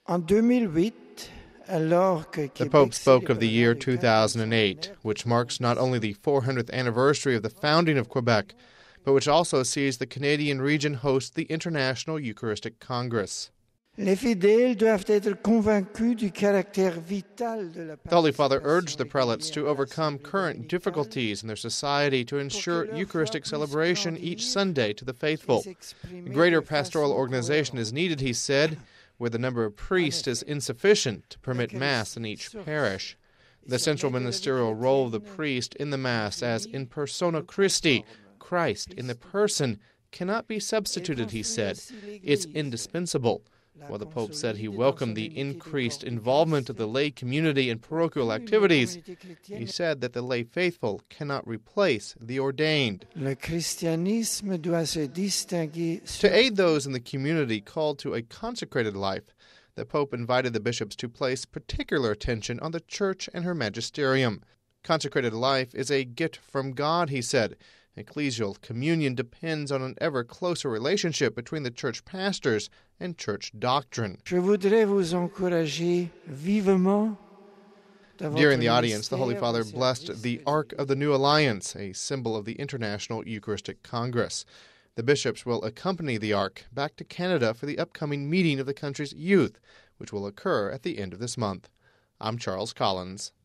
En 2008, alors que The Québec Pope spoke of the célébrait year le 2008, which marks not only the 400th anniversary of the founding of Quebec, but which also sees the Canadian region host the International Eucharistic Congress. Les fidèles doivent être convaincus du caractère vital de la The Holy Father urged the participation prelates to régulière à la overcome Assemblée current dominicale difficulties in their society to ensure leur Eucharistic foi puisse celebration each grandir Sunday to the et faithful. s'exprimer Greater de pastoral façon organization is cohérente. needed, he said, where the number of priests is insufficient to permit Mass in each parish. The central ministerial role of the priest in the Mass as in persona Christi, Christ in the person, cannot be substituted, he said. It's indispensable. While the Pope said he welcomed the increased involvement of the lay community in parochial activities, he said that the lay faithful cannot replace the ordained. Le christianisme doit se distinguer To aid those in the community called to a consecrated life, the Pope invited the bishops to place particular attention on the Church and her magisterium. Consecrated life is a gift from God, he said. Ecclesial communion depends on an ever closer relationship between the church pastors and church doctrine. Je voudrais vous encourager vivement. During the audience, the Holy Father blessed the Ark of the New Alliance, a symbol of the International Eucharistic Congress. The bishops will accompany the Ark back to Canada for the upcoming meeting of the country's youth, which will occur at the end of this month. I'm Charles Collins.